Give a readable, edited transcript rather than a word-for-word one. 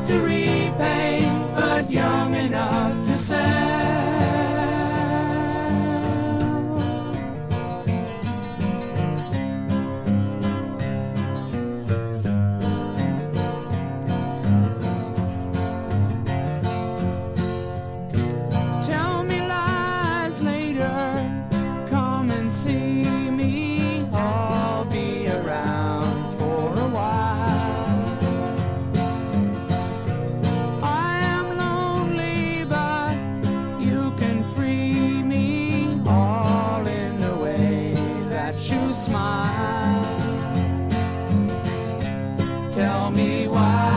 to repay, but young enough to sell. Tell me lies later, come and see me, I'll be around for a while. I am lonely, but you can free me, all in the way that you smile. Tell me why